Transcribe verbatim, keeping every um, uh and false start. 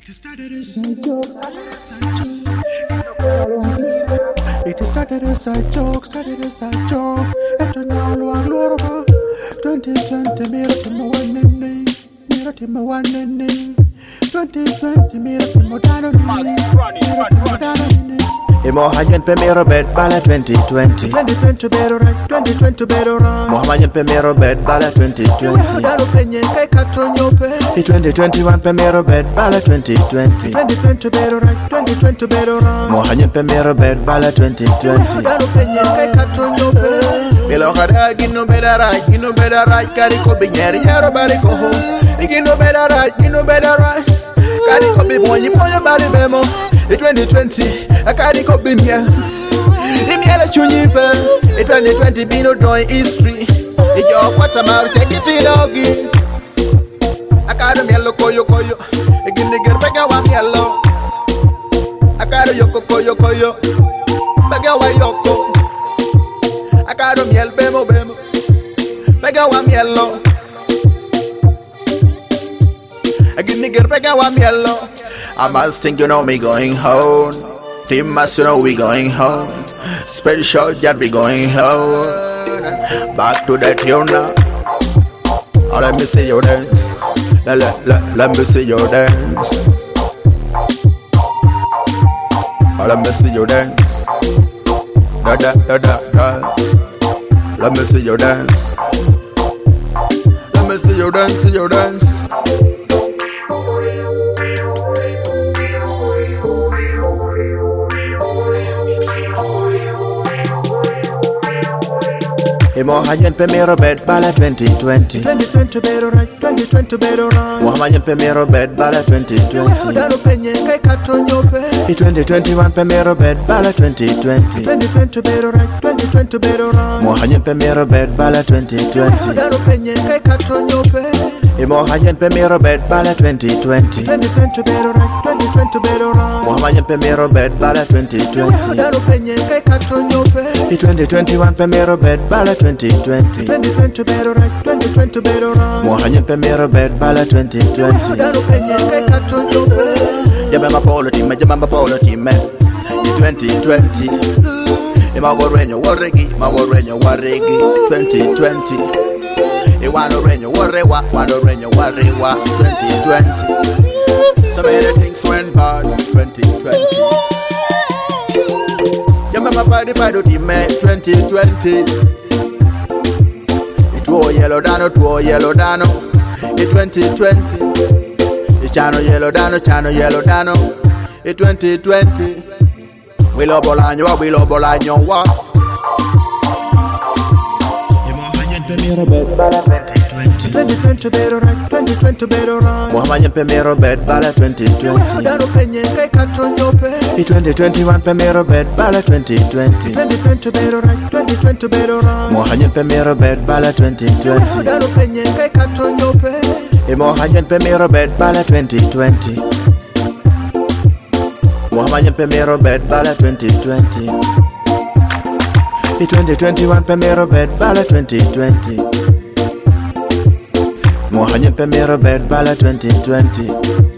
It started as a joke, started as a joke. It started as a joke, started as a joke. Eto nyalo aglorba. twenty twenty mira timo wanene, mira timo wanene. twenty twenty mira timo dano nene, mira timo dano nene. Mohamed Pemero bed bala twenty twenty. twenty twenty better right, twenty twenty better right. Mohamed Pemero bed bala twenty twenty. Dano penye kai katronyo pe. twenty twenty-one Pemero bed bala twenty twenty. twenty twenty better right, twenty twenty better right. Mohamed Pemero bed bala twenty twenty. Dano penye kai katronyo pe. Melo kada gino better right, gino better right. Kari ko binyeri yaro bari ko ho. Gino better right, gino better right. Kari ko bi bonyi bonyo bari bemo. twenty twenty, I can't go be here. In the other chunipe, twenty twenty be no doing history. If you're what I'm out, take it in doggy. I got a yellow koyo koyo. Again, the girl back out yellow. I got a yoko koyo koyo. Back out yoko. I got a yellow bemo bemo. Back out yellow. Again, the girl back out yellow. I must think you know me going home. Team must you know we going home. Special jet be going home. Back to the tune now. Oh, let me see your dance. Let, let, let, let me see your dance. Oh, let me see your dance. Da da da da dance. Let me see your dance. Let me see your dance, see your dance. Mohamed Pemero bed bala twenty twenty. twenty twenty better right, twenty twenty better right. Mohamed Pemero bed bala twenty twenty. Dano penye kai katronyo pe. twenty twenty-one Pemero bed bala twenty twenty. twenty twenty better right, twenty twenty better right. Mohamed Pemero bed bala twenty twenty. Dano penye kai katronyo pe. Mohamed Pemero bed bala twenty twenty. twenty twenty better right, twenty twenty better right. Mohamed Pemero bed bala twenty twenty. Dano penye kai katronyo pe. twenty twenty-one Pemero bed bala twenty twenty. twenty twenty better right, twenty twenty better right. Mohamed Pemero bed bala twenty twenty. Dano penye kai katronyo pe. Jamba mapolo team, jamba mapolo team, twenty twenty. Imagorreño warregi, magorreño warregi, twenty twenty. Iwano reño warrewa, wano reño warrewa, twenty twenty. So many things went bad, twenty twenty. Jamba mapadi pado team, twenty twenty. It was yellow dano, it was yellow dano, it twenty twenty. It chano yellow dano, chano yellow dano, it twenty twenty. We love Bolaño, we love Bolaño, what? Pemero bed bala twenty twenty. twenty twenty better right, twenty twenty better right. Mohamed Pemero bed bala twenty twenty. Dano penye kai katronyo pe. twenty twenty-one Pemero bed bala twenty twenty. twenty twenty better right, twenty twenty better right. Mohamed Pemero bed bala twenty twenty. Dano penye kai katronyo pe. Mohamed Pemero bed bala twenty twenty. Mohamed Pemero bed bala twenty twenty. twenty twenty-one Pemero bed bala twenty twenty. Mohamed Pemero bed bala twenty twenty.